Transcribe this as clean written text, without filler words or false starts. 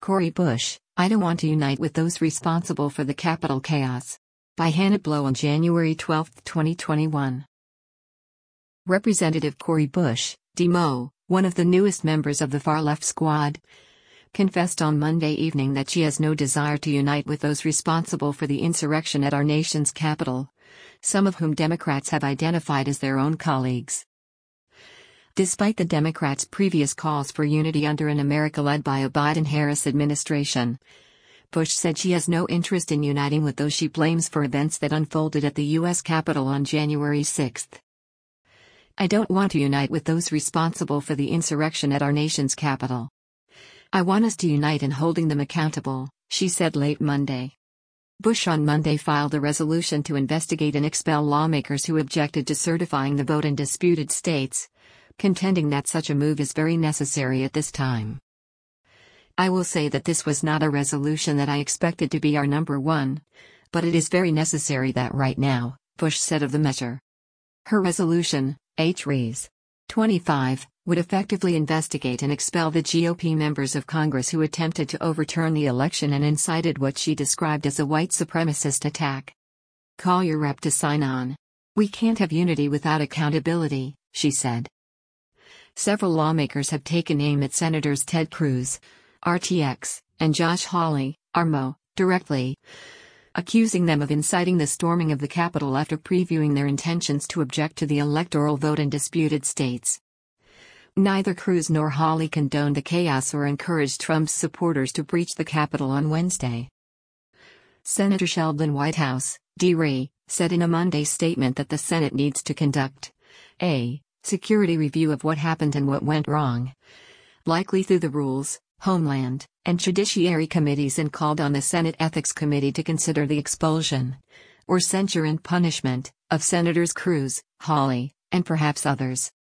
Cori Bush, I don't want to unite with those responsible for the Capitol chaos. By Hannah Blow on January 12, 2021. Representative Cori Bush, Demo, one of the newest members of the far-left squad, confessed on Monday evening that she has no desire to unite with those responsible for the insurrection at our nation's capital, some of whom Democrats have identified as their own colleagues. Despite the Democrats' previous calls for unity under an America led by a Biden-Harris administration, Bush said she has no interest in uniting with those she blames for events that unfolded at the U.S. Capitol on January 6. I don't want to unite with those responsible for the insurrection at our nation's capital. I want us to unite in holding them accountable, she said late Monday. Bush on Monday filed a resolution to investigate and expel lawmakers who objected to certifying the vote in disputed states, contending that such a move is very necessary at this time. I will say that this was not a resolution that I expected to be our number one, but it is very necessary that right now, Bush said of the measure. Her resolution, H-Res. 25, would effectively investigate and expel the GOP members of Congress who attempted to overturn the election and incited what she described as a white supremacist attack. Call your rep to sign on. We can't have unity without accountability, she said. Several lawmakers have taken aim at Senators Ted Cruz, RTX, and Josh Hawley, RMO, directly, accusing them of inciting the storming of the Capitol after previewing their intentions to object to the electoral vote in disputed states. Neither Cruz nor Hawley condoned the chaos or encouraged Trump's supporters to breach the Capitol on Wednesday. Senator Sheldon Whitehouse, D.R., said in a Monday statement that the Senate needs to conduct a security review of what happened and what went wrong, likely through the Rules, Homeland, and Judiciary Committees, and called on the Senate Ethics Committee to consider the expulsion, or censure and punishment, of Senators Cruz, Hawley, and perhaps others.